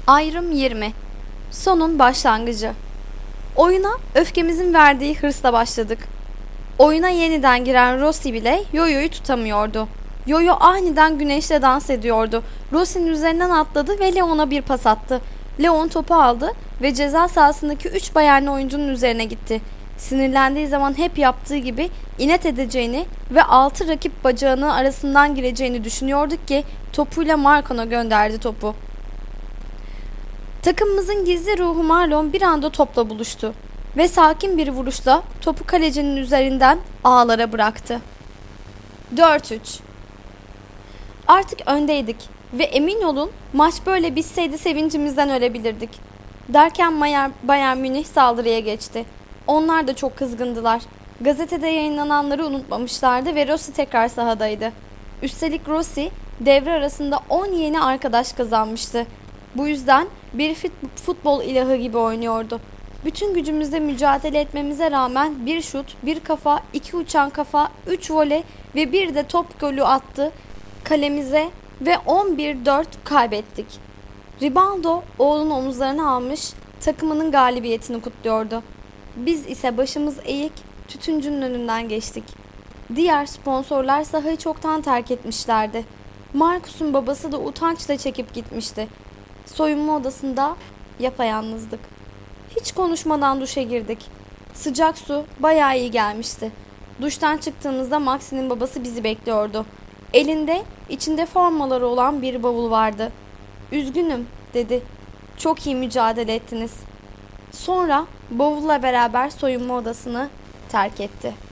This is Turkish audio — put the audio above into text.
Ayrım 20. Sonun başlangıcı. Oyuna öfkemizin verdiği hırsla başladık. Oyuna yeniden giren Rossi bile Yoyo'yu tutamıyordu. Yoyo aniden güneşle dans ediyordu. Rossi'nin üzerinden atladı ve Leon'a bir pas attı. Leon topu aldı ve ceza sahasındaki 3 Bayernli oyuncunun üzerine gitti. Sinirlendiği zaman hep yaptığı gibi inat edeceğini ve 6 rakip bacağının arasından gireceğini düşünüyorduk ki topuyla Marcon'a gönderdi topu. Takımımızın gizli ruhu Marlon bir anda topla buluştu ve sakin bir vuruşla topu kalecinin üzerinden ağlara bıraktı. 4-3. Artık öndeydik ve emin olun maç böyle bitseydi sevincimizden ölebilirdik. Derken Bayern Münih saldırıya geçti. Onlar da çok kızgındılar. Gazetede yayınlananları unutmamışlardı ve Rossi tekrar sahadaydı. Üstelik Rossi devre arasında 10 yeni arkadaş kazanmıştı. Bu yüzden bir futbol ilahı gibi oynuyordu. Bütün gücümüzle mücadele etmemize rağmen bir şut, bir kafa, 2 uçan kafa, 3 voley ve bir de top golü attı kalemize ve 11-4 kaybettik. Ribaldo oğlunu omuzlarına almış takımının galibiyetini kutluyordu. Biz ise başımız eğik tütüncünün önünden geçtik. Diğer sponsorlar sahayı çoktan terk etmişlerdi. Marcus'un babası da utançla çekip gitmişti. Soyunma odasında yapayalnızdık. Hiç konuşmadan duşa girdik. Sıcak su bayağı iyi gelmişti. Duştan çıktığımızda Maxi'nin babası bizi bekliyordu. Elinde içinde formaları olan bir bavul vardı. "Üzgünüm," dedi. "Çok iyi mücadele ettiniz." Sonra bavulla beraber soyunma odasını terk etti.